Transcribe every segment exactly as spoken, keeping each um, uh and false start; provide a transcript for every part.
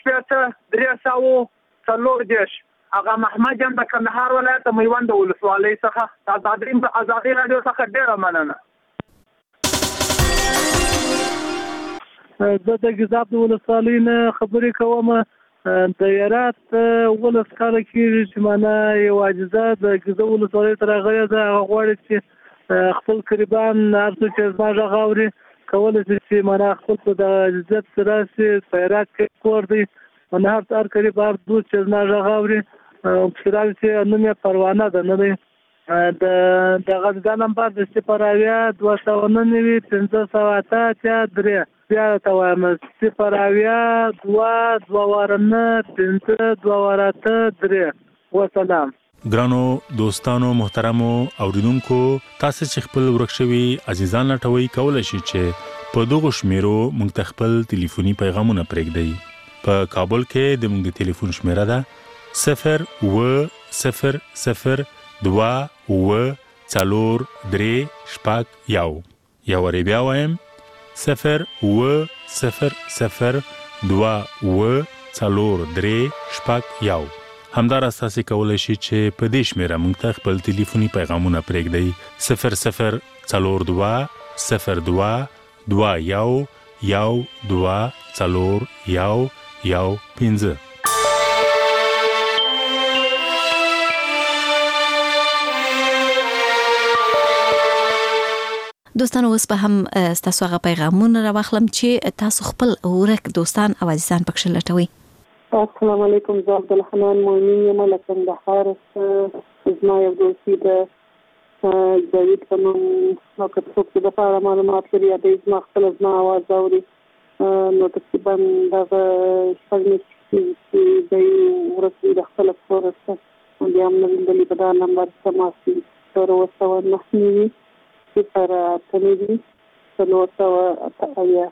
شپېته درې سوه څلور دېرش هغه محمد یم د کندهار ولایت د میوند ولسوالۍ څخه ازادي ازادي راډیو څخه ډېره مننه. زه د ګیزاب د ولسوالۍ نه خبرې کوم. د هرات ولس کاله کېږي چې معنا یو عاجزه د ګیزاب ولسوالۍ ته راغلې ده. هغه غواړي چې خپل قریبان هر څوک چې زما غږ اوري کولی شي چې معنا خپل په دغه عزت سره راشي. په هرات کې کور دی معنا هر قریب هر دوست چې زما غږ اوري پسې راشي چې نوم یې پروانه ده نه دی. د دغه دا نمبر د صفر اویا دوه سوه نهه نوي پنځه سوه اته اتیا درې بیا ته وایم صفر اویا دوه دوه واره نه پنځه دوه واره اته درې. وسلام. ګرانو دوستانو محترمو اوریدونکو، تاسو چې خپل ورک شوي عزیزان لټوي کولای شئ چې په دغه شمیرو موږ ته خپل ټلیفوني پیغامونه پرېږدئ. په کابل کې د موږ د ټلیفون شمیره ده صفر اوه صفر صفر دوه اوه څلور درې شپږ یو. یا وری بیا وایم صفر اوه صفر صفر دوه اوه څلور درې شپږ یو. همداراز تاسو کولی شئ چې په دې شمیره موږ ته خپل ټلیفوني پیغامونه پرېږدئ صفر صفر څلور دوه صفر دوه دوه یو یو دوه څلور یو یو پنځه. دوستانو اوس به هم ستاسو هغه پیغامونه راواخلم چې تاسو خپل ورک دوستان او عزیزان پکښې لټوئ. السلام علیکم. زه عبدالحنان مومن یم له کندهار څخه. زما یو دوستي د جاوید په نوم او که څوک چې د پاره معلومات لري یا دی زما خپله زما اواز اوري نو تقریبا دغه شپږ میاشتې چې دی ورک وي د خپله کوره څخه بیا هم نه لیدلي په دا نمبر څخه ماسي صفر اوه سوه نهه نوي صفر اته نوي څلور سوه اته اویا.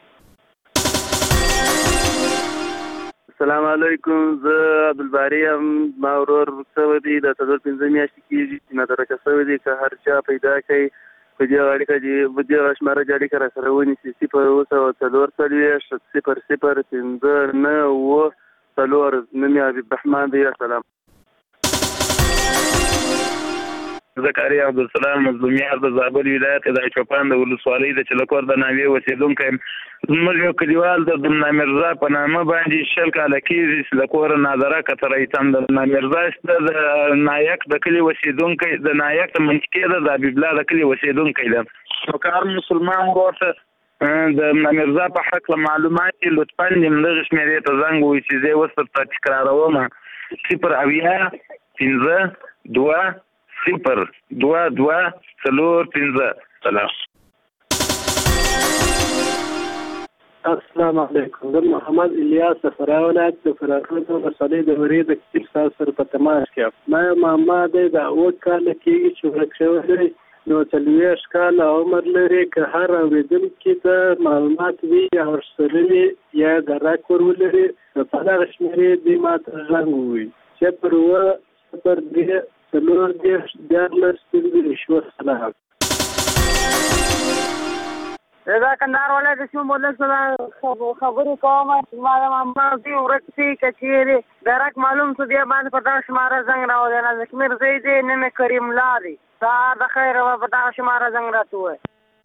السلام علیکم. زه عبدالباري یم. ما ورور شوی دی د څلور پنځه میاشتې کېږي چې مدرکه شوی دی. که هر چا پیدا کوي په دې اړیکه چې په دې شماره چې اړیکه راسره ونیسي صفر اوه سوه څلور څلوېښت صفر صفر پنځه نهه اوه څلور. نوم یې حبیب رحمان دی. السلام. زکریا عبدالسلام مظلومیار د زابل ولایت د چوپان د ولسوالۍ د چلکور د ناوې اوسېدونکی یم. زموږ یو کلیوال د دمنا مرزا په نامه باندې شل کاله کېږي چې له کوره نادره کتری تم د دمنا مرزا شته د نایک د کلي اوسېدونکی د نایک د منطقې ده د حبیب الله د کلي اوسېدونکی ده. نو که هر مسلمان ورته د دمنا مرزا په هکله معلومات یې لطفا همدغې شمېرې ته زنګ ووایي چې زه یې اوس درته تکراروم صفر اویا پنځه دوه صفر دوه دوه څلور پنځه. سلام. السلام علیکم. زه محمد الیاس د فراه ولایت د فراه ولسوالۍ د ورې د کلي ستاسو سره په تماس کې یم. ما یو ماما دی د اووه کاله کېږي چې ورک شوی دی. نو څلوېښت کاله عمر لري. که هر اورېدونکي ته معلومات وي یا ورسره وي یا درک ور ولري نو په دغه شمېرې دوی ما ته غږ ووایي صفر اووه صفر درې څلور دېرش دیارلس پنځه ویشت. سلام. دا کندهار ولایت د سیمو مدلس سره خبرې کوم. زما د ماما زوی ورک شي که چېرې درک معلوم شو بیا باندې په دغه شماره زنګ راوړی. نازک میرزی دی. نوم یې کریم الله دی. سهار د خیره به په دغه شماره زنګ راته ووایي.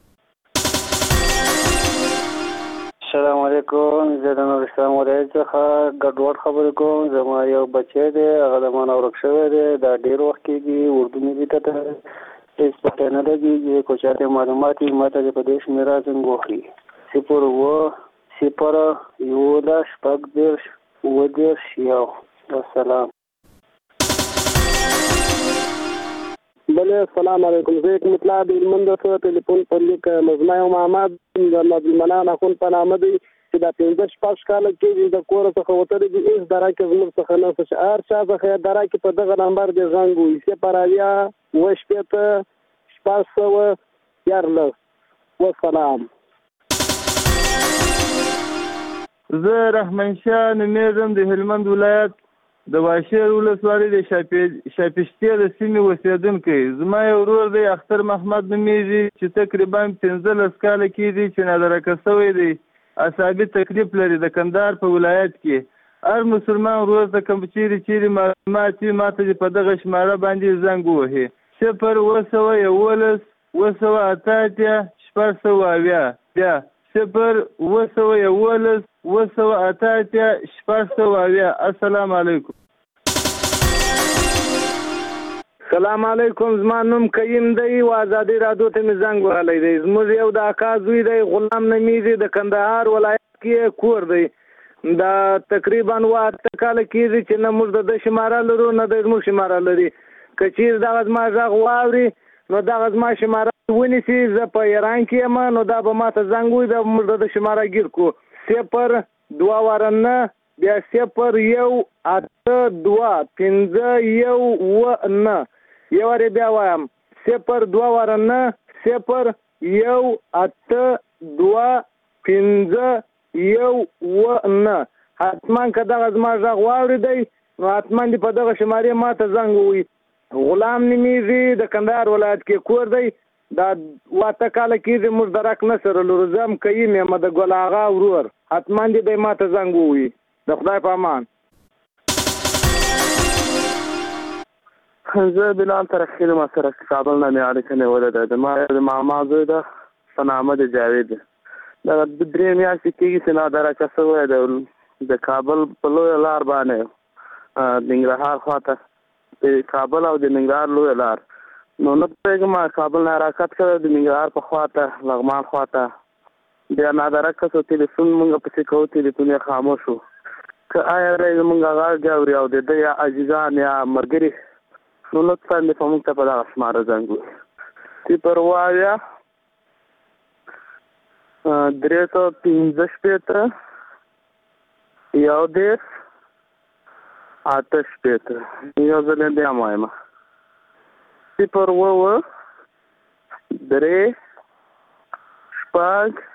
السلام علیکم. زه د نورستان ولایت څخه ګډوډ خبرې کوم. زما یو بچی دی هغه د ما نه ورک شوی دی. دا ډېر وخت کېږي. اردو مې دې ته هېڅ پته نه لګېږي. که چاته معلومات وي ما ته دې په دې شمېره زنګ وکړي صفر اووه صفر یولس شپږ دېرش اووه دېرش یو. والسلام. بله السلام علیکم. زه یک مطلع د هلمند څخه ټلیفون پر لیک مزما یو محمد د عبدالمنان اخون په نامه دی چې دا پنځه شپږ کاله کېږي د کوره څخه وتلی دي. هېڅ درکې زموږ څخه نه څه چې هر چا څخه یې درکې په دغه نمبر دې زنګ ووایي صفر اویا اووه شپېته شپږ سوه دیارلس. والسلام. زه رحمان شاه نومېږم د هلمند ولایت د واشیر ولسوالۍ د شاپشتې د سیمې اوسېدونکی. زما یو ورور دی اختر محمد نومېږي چې تقریبا پنځلس کاله کېږي چې نادرکه شوی دی. اعصابي تکلیف لري د کندهار په ولایت کې. هر مسلمان ورور ته کوم چیرې چیرې معلومات وي ما ته په دغه شماره باندې زنګ ووهي صفر اوه سوه یولس اوه سوه اته اتیا شپږ سوه اویا بیا صفر اوه سوه یولس اوه سوه اته اتیا شپږ سوه اویا. السلام علیکم. سلام علیکم. زما نوم قیم دی او ازادي راډیو ته مې زنګ وهلی دی. زموږ یو د اکا زوی دی غلام نومیږي د کندهار ولایت کې کور دی. دا تقریبا اوه اته کاله کېږي چې نه موږ د ده شماره لرو نه د زموږ شماره لري. که چېرې دغه زما غږ واوري نو دغه زما شماره ونیسي زه په ایران کې یم نو دا به ما ته زنګ ووایي دا به موږ د ده شماره ګیر کړو. صفر دوه واره نه بیا صفر یو اته دوه پنځه یو اوه نه یو وارې بیا وایم صفر دوه واره نه صفر یو اته دوه پنځه یو اوه نه. حتما که دغه زما غږ واورېدی نو حتما دې په دغه شمارې ما ته زنګ ووایي. غلام نومیږي د کندهار ولایت کې کور دی. دا اوه اته کاله کېږي موږ درک نه سره لرو. زه هم قیم یم د ګل اغا ورور. حتما دې دی ما ته زنګ ووایي. د خدای په امان. زه بلال ترخی ما سره کابل نه مې اړیکه نیولې ده. د ما د ماما زوی ده په نامه د جاوید. دا درې میاشتې کېږي چې نادرکه شوی ده د کابل په لویه لار باندې د ننګرهار خواته د کابل او د ننګرهار لویه لار. نو نه پوهېږم کابل نه حرکت کړی د ننګرهار په خواته لغمان خواته. بیا نادرکه شو تلیفون مونږ پسې کوو تلیفون یې خاموش شو. که آیا دی زمونږ غږ اوري او د ده یا عزیزان یا ملګري نو لطفا دې په موږ ته په دغه شماره زنګ ووایي. صفر اوه اویا درې سوه پنځه شپېته یو دېرش اته شپېته. یو ځل یې بیا م وایم صفر اوه اوه درې شپږ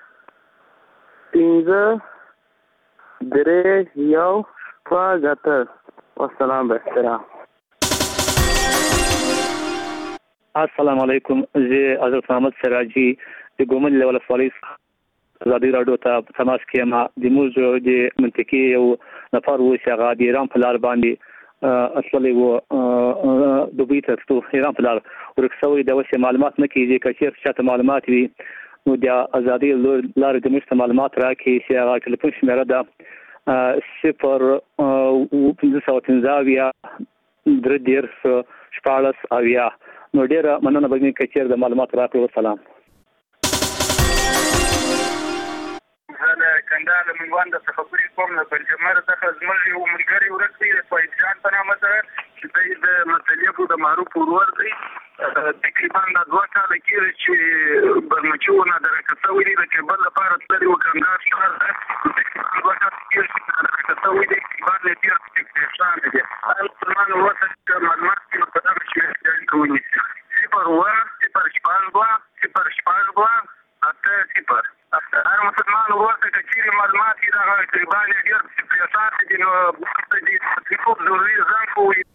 پنځه درې یو شپږ اته. والسلام باحترام. السلام علیکم. زه حضرت محمد سراجي د ګومل له ولسوالۍ ازادي راډیو ته په تماس کې یم. د موږ د منطقې یو نفر و چې هغه د ایران په لار باندې اصلي و دوبۍ ته تلو ایران په لار ورک شوی. د اوس معلومات نه کېږي که چېرته چاته معلومات وي نو د ازادي لارې د موږ ته معلومات راکړي چې هغه ټلیفون شمېره ده صفر پنځه سوه پنځه اویا درې دېرش شپاړس اویا. نو ډېره مننه به مې که چېرې د معلومات راکړو. وسلام. زه له کندهار له منګوانده څخه خبرې کوم. له پنجمر څخه زموږ یو ملګری ورک دی د فایض جان په نامه سره چې دی د مطلبو د معروف ورور دی. تقریبا دا دوه کاله کېږي چې برمچي و نادرکه شوی دی. د کیبل لپاره تللي و کندهار ښار ته. تقریبا دوه کاله کېږي چې نادرکه شوی دی. اقتبار له ډېر پریشان دی. هر مسلمان ورته چې معلومات کړي نو په دغه شمېر کې اړیکه ونیسي. صفر اوه صفر شپږ دوه صفر شپږ دوه اته صفر. هر مسلمان ورته که چېرې معلومات کړي دغه تقریبا له ډېر پریشان دي نو ورته د تلیفون ضروري زنګ ووایي.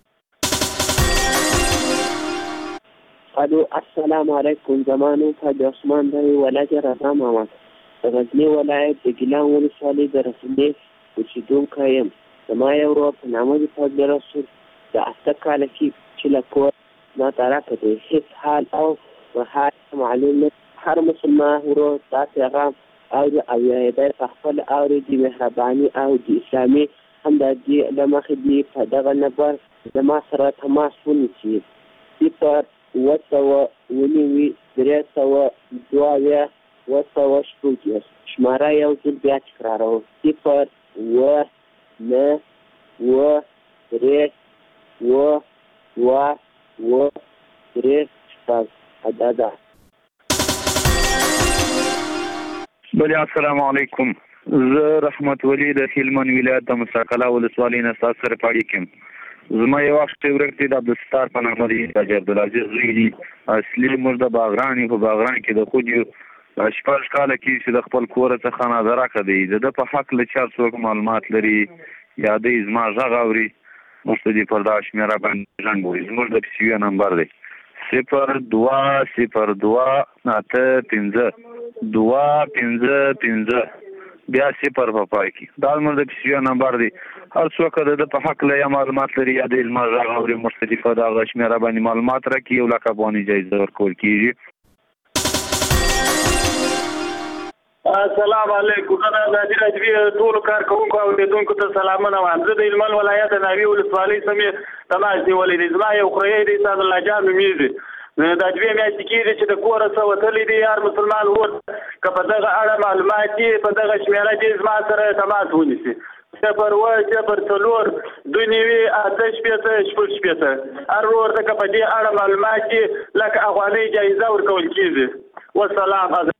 الو السلام علیکم. زما نوم فادي عثمان دی ولایت رضا محمد د غزني ولایت د ګیلان ولسوالۍ د رسنې اوسېدونکی یم. زما یو ورور په نامه د فضل رسول د اته کاله کې چې له کور نادرکه دی. هېڅ حال او محال معلوم نه. هر مسلمان ورور دا پیغام اوري او یا یې دی په خپل اوري د مهرباني او د اسلامي همدردي له مخې دي په دغه نمبر زما سره تماس ونیسي. صفر اوه سوه اووه نوي درې سوه دوه اویا اوه سوه شپږ دېرش. شماره یو ځل بیا تکراروم صفر اوه نه اوه درې اوه دوه اوه درې شپږ. ادا ده. بله السلام علیکم. زه رحمت ولی د هلمند ولایت د مساقله ولسوالۍ نه ستاسو سره په اړیکه یم. زما یو وخت ورک دی د عبدالستار په نامه دی حاجي عبدالعزیز زوی دی. اصلي موږ د باغران یو. په باغران کې د خود یو شپږ کاله کې چې د خپل کور څخه نادرکه دی. د ده په حق له چا څوک معلومات لري یا دی زما غږ اوري موږ ته دې پر دغه شمېره باندې زنګ ووایي. زموږ د پي سي یو نمبر دی صفر دوه صفر دوه اته پنځه دوه پنځه پنځه بیا صفر په پای کې دا زموږ د کیسې نمبر دی. هر څوک د په حق له معلومات لري یا د علم غوړي مختلفه د غشمیر باندې معلومات راکړي او لکه باندې جایزه ورکول کیږي. السلام علیکم. انا د دې ټول کارکونکو او لیدونکو ته سلامونه وایم. زه د هلمند ولایت ناوې ولسوالۍ سمې تماس نیولی دی. زما یو خوریی دی سعد الله جان نومیږي. دا دوې میاشتې کېږي چې د کوره څه وتلی دی. هر مسلمان ور که په دغه اړه معلومات دي په دغه شمېره دې زما سره تماس ونیسي. صفر اووه صفر څلور دوه نوي اته شپېته شپږ شپېته هر ورور ته که په دې اړه معلومات دي لکه افغانۍ جایزه ورکول کېږي. والسلام.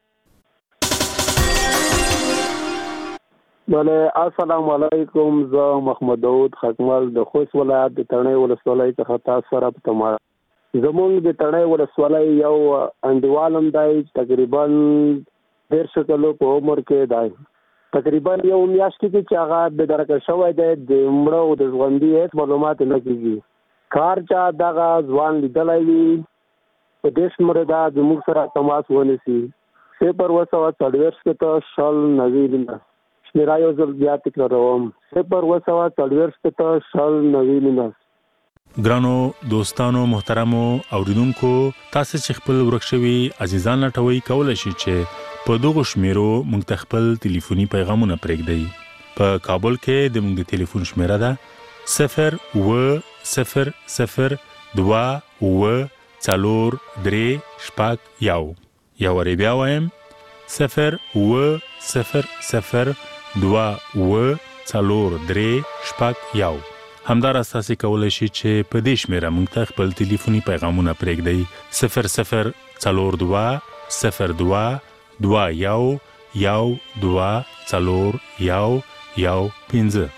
بله السلام علیکم. زه محمد داود خکمل د خوست ولایت د تڼۍ ولسوالۍ څخه تاسو سره په تماس. زمونږ د تڼۍ ولسوالۍ یو انډیوال هم دی تقریبا دېرش کلو په عمر کې دی. تقریبا یو میاشت کې چې هغه بېدرکه شوی دی د مړه او د ژوندي هېڅ معلومات نه کېږي. کار چا دغه ځوان لیدلی وي په دې شمېره ده زموږ سره تماس ونیسي. صفر اووه سوه څلوېښت شپېته شل نوي نهه شمېره یو ځل بیا تکراروم صفر اووه سوه څلوېښت شپېته شل نوي نهه. ګرانو دوستانو محترمو اوریدونکو تاسو چې خپل ورک شوي عزیزان لټوي کولای شئ چې په دغه شمیرو موږ ته خپل ټلیفوني پیغامونه پرېږدئ. په کابل کې د موږ د ټلیفون شمیره ده صفر اووه صفر صفر دوه اووه څلور درې شپږ یو. یو وارې بیا وایم صفر اووه صفر صفر دوه اووه څلور درې شپږ یو. همداراز تاسو کولای شئ چې په دې شمیره موږ ته خپل ټلیفوني پیغامونه پرېږدئ. صفر صفر څلور دوه صفر دوه دوه یو یو دوه څلور یو یو پنځه.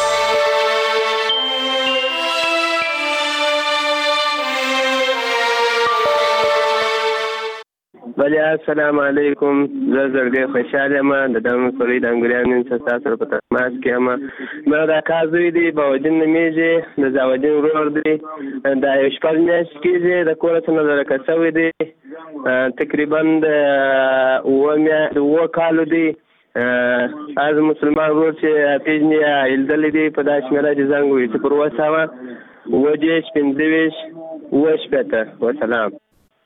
بله السلام علیکم. زه زړګی خوشحاله یم د دغه مسؤلۍ د انګریانو څخه تاسو سره په تماس کې یم. ما د اکا زوی دی باودین نومیږي د زاودین ورور دی. دا یو شپږ میاشتې کېږي د کوره څخه نظرکه شوی دی. تقریبا د اووه اووه کالو دی. از مسلمان ورور چې پیژني لیدلی دی په دا شمېره چې زنګ ووهي صفر اووه سوه اووه دېرش پنځه ویشت اووه شپېته. وسلام.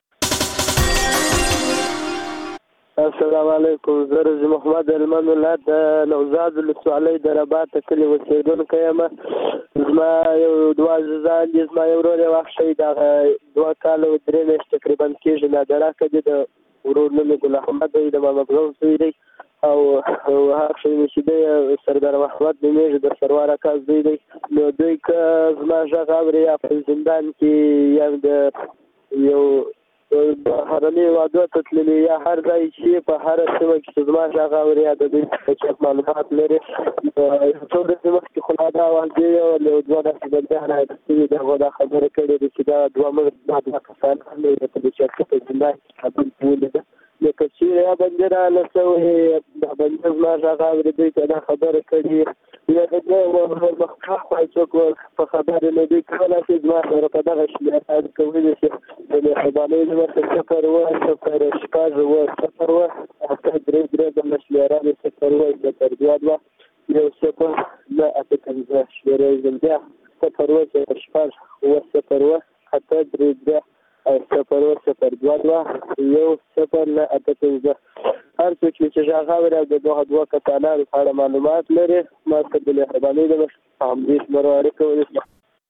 السلام علیکم. زه رضا محمد هلمند ولایت د نوزاد ولسوالۍ د رباط کلي اوسېدونکی یم. زما یو دوه عزیزان دي. زما یو ورور یې واخښی دغه دوه کاله درې میاشتې تقریبا کېږي نادراکه دي. د ورور نوم یې ګل احمد دی د ماما ګزو زوی دی او هغه شی چې دی سردار محمد نومیږي د سروار اکا زوی دی. نو دوی که زما غږ اوري یا په زندان کې یا د یو هرني واده ته تللي یا هر ځای چې په هر سیمه کې چې زما غږ اوري یا د دوی څه معلومات لري. څو ورځې مخکې خو لا دا واقع یو له دوه داسې بندیان راغلي دي هغو دا خبره کړې ده چې دا دوه مړه دا دوه کسان هم دي په دې چې په زندان کې خبرې کولې ده. لکه چې یا بندي راغله څه دا بندي زما غږ اوري دوی ته دا خبره کړې یا د دې مخکې څوک په خبرې نه دي کولی چې زما سره په دغه شمېره کولی شي د مهربانۍ له مخې صفر اووه صفر شپږ اووه صفر اووه اته درې درې د شمېره د صفر اووه صفر دوه دوه یو صفر نه اته پنځه شمېره یې ځل بیا صفر اووه صفر شپږ اووه صفر اووه اته درې درې صفر اووه صفر دوه دوه یو صفر نه اته پنځه. هر څوک چې غږ اوري او د دغه دوه کسانو په اړه معلومات لري ما ته د مهربانۍ له مخې په همدې شمېرو اړیکه ونیسي.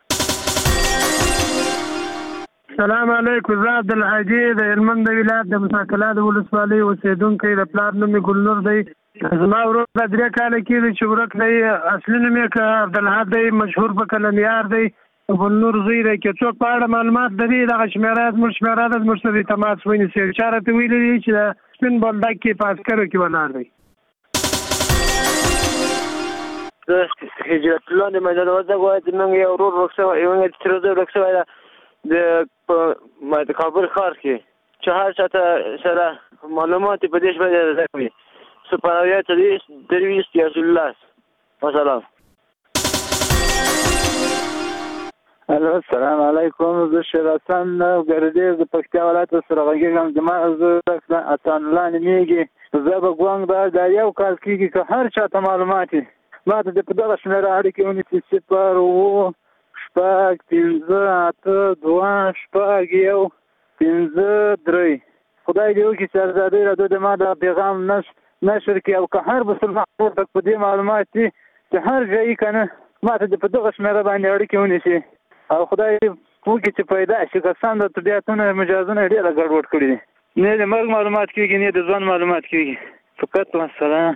السلام علیکم. زه عبدالحاجي د هلمند ولایت د مساکلات ولسوالۍ اوسېدونکی د پلار نوم یې ګلنور دی. زما ورور دا درې کاله کېږي چې ورک دی. اصلي نوم یې که عبدالحد دی مشهور په کلنیار دی ګلنور زوی دی. که څوک په اړه معلومات لري دغه شمېره زموږ شمېره ده زموږ سره تماس ونیسي. چا راته ویلي دي چې د سپین بولدک کې په عسکرو کې ولاړ دی. زه هجرت الله د میدان وردګ ولایت موږ یو ورور ورک شوی موږ چې روزه ورک شوی ده د په کابل ښار کې چې هر چاته سره معلومات په دې شمېره زده کوي. صفر اویا څلوېښت درویشت یو سل لس. وسلام. الو السلام علیکم. زه شیر حسن ګردیز د پکتیا ولایت سره غږیږم. زما زه اتان الله نومیږي زه به ګوانګ دا دا یو کال کېږي که هر چا ته معلومات وي ما ته د په دغه شمېره اړیکې ونیسي صفر اووه شپږ پنځه اته دوه شپږ یو پنځه درې. خدای دې وکړي چې ازادي راډیو د ما دا پیغام نشر کړي او که هر مسلمان ورته په دې معلومات وي چې هر ځای که نه ما ته د په دغه شمېره باندې اړیکې ونیسي او خدای دې وکړي چې پیدا شي. کسان د طبیعتونه مجازونه ډېره ګډوډ کړي دي، نه د مرګ معلومات کېږي نه د ژوند معلومات کېږي. فقط والسلام.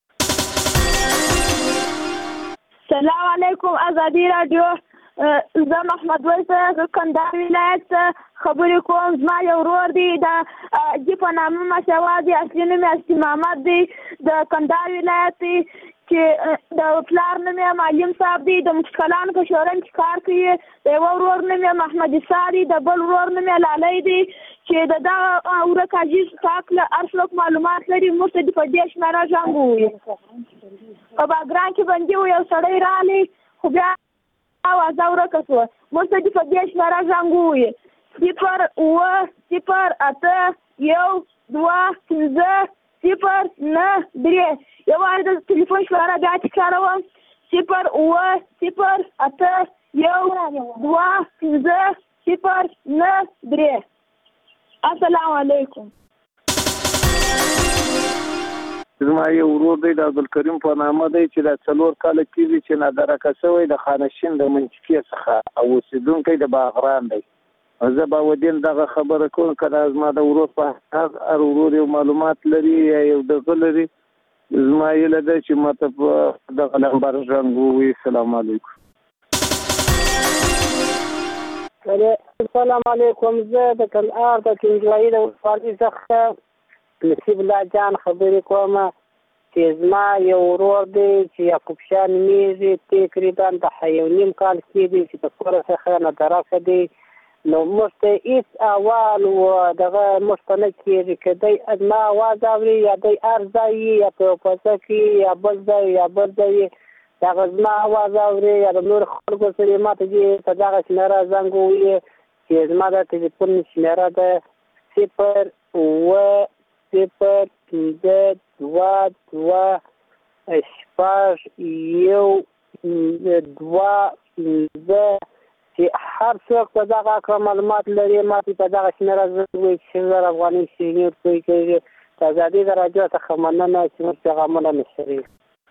سلام علیکم. ازادي راډیو زه محمد ویسه کندهار ولایت خبرې کوم. زما یو ورور دی د جی په نامه مشهور دی، اصلي نوم یې اسلام محمد دی، د کندهار ولایت دی چې د پلار نوم یې معلم صاحب دی، د مشکلانو په شورا کې کار کوي. د یو ورور نوم یې محمد عیسی دی، د بل ورور نوم یې لالی دی چې د دغه ورک عزیز پاک له هر څوک معلومات لري موږ ته د په دې شمېره زنګ ووایي. په باګران کې بندي و یو سړی راغلی خو بیا اوازه ورکه شوه، موږ ته د په دې شمېره زنګ ووایي صفر اووه صفر اته یو دوه پنځه صفر نه درې. یو وارې د تلیفون شمېره بیا تکراروم صفر اووه صفر اته یو دوه پنځه صفر نه درې. السلام علیکم. زما یو ورور دی د عبدالکریم په نامه دی چې دا څلور کاله کېږي چې نادرکه شوی د خانشین د منچکې څخه او اوسېدونکی د باغران دی. زه باودین دغه خبره کوم که دا زما د ورور په هر ورور یو معلومات لري یا یو دغه لري زما هیله ده چې ماته په دغه نمبر زنګ ووایي. السلام علیکم. السلام علیکم. زه د کندهار د کنجوایي د ولسوالۍ څخه نصیب الله جان خبرې کوم چې زما یو ورور دی چې یعقوب شاه نومیږي، تقریبا د یو نیم کال کېږي چې د کوره څخه نادرکه دی. نو موږ ته هېڅ احوال و دغه موږ ته نه کېږي که دی زما اواز اوري یا دی هر ځای یا په یو کوڅه کې یا بل ځای یا بل ځای دغه زما اواز اوري یا د نورو خلکو سره ما ته دې په دغه شمېره زنګ ووایي چې زما د تلیفون شمېره ده صفر اووه صفر پنځه دوه دوه شپږ یو دوه پنځه چې هر څوک په دغه کار معلومات لري ما ته په دغه شمېره زنګ ووایي چې شل زره افغانۍ شیریني ورکوي کوي. د ازادي راډیو څخه مننه چې موږ پیغامونه نشروي.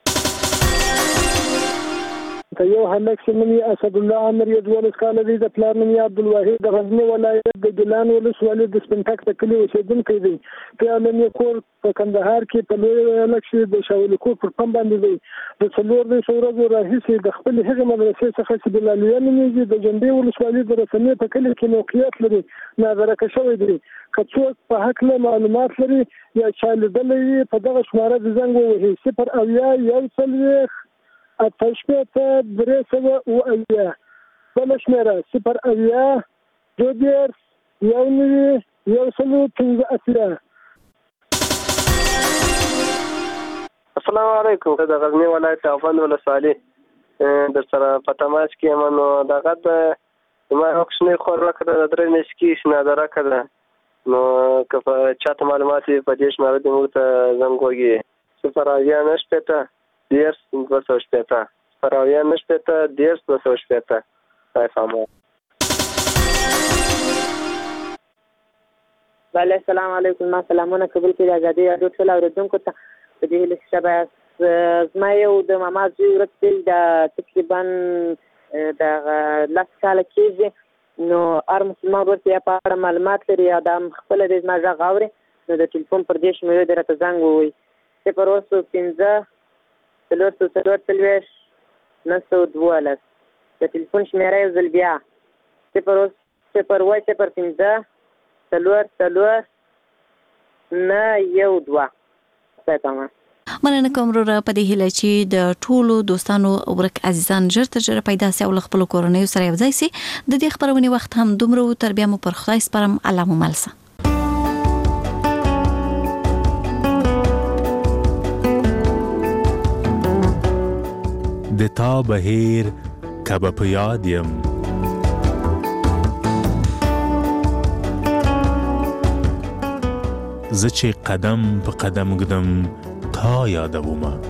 یو هلک چې نوم یې اسد الله عامر یې دولس کاله دی، د پلار نوم یې عبدالواحد، د غزني ولایت د ګیلان ولسوالۍ د سپنټک د کلي اوسېدونکی دی. پلان یې کور په کندهار کې په لوی هلک چې د شاولي کور پر پم باندې دی. د څلور دېرش ورځو راهیسې د خپلې هغې مدرسې څخه چې بلالیه نومېږي د جنډې ولسوالۍ د رسنۍ په کلي کې موقعیت لري نادرکه شوی دی. که څوک په هکله معلومات لري یا چا لیدلی وي په دغه شماره د زنګ ووهي صفر اویا یو څلوېښت اته شپېته درې سوه اووه اویا. بله شمېره صفر اویا دوه دېرش یو نوي یو سلو پنځه اتیا. السلام علیکم. د غزني ولایت اوبند ولسوالۍ در سره په تماس کې یم. نو دغه د زما یو کوچنۍ خور راکړه د درې میاشتې کېږي چې نادرکه ده. نو که په چاته معلومات وي په دې شمېره دې موږ ته زنګ وکړي صفر اویا نه شپېته دېرش دوه سوه شپېته صفر اویا نه شپېته دېرش دوه سوه شپېته. خدای پامان. بله السلام علیکم. ما سلامونه قبول کړي ازادي راډیو ټول اورېدونکو ته په دې هیله چې شبه زما یو د ماما زوی ورک دی د تقریبا دغه لس کاله کېږي. نو هر مسلمان ورته یا په اړه معلومات لري یا دا خپله دی زما غږ اوري نو د ټلیفون پر دې شمېرې دې راته زنګ ووایي صفر اووه سوه پنځه څلور سوه څلور څلوېښت نهه سوه دولس. د ټلیفون شمېره یو ځل بیا صفر اووه صفر اووه صفر پنځه څلور څلور نه یو دوه. خدای پامان. مننه کوم وروره په دې هیله چې د ټولو دوستانو ورک عزیزان ژر تر ژره پیدا سي او له خپلو کورنیو سره یوځای سي. د دې خپرونې وخت هم دومره و. تر بیا مو پر خدای سپارم. الله مو مل شه. د تا بهیر کبه په یاد یم. زه چې قدم په قدم ګدم تا یادومه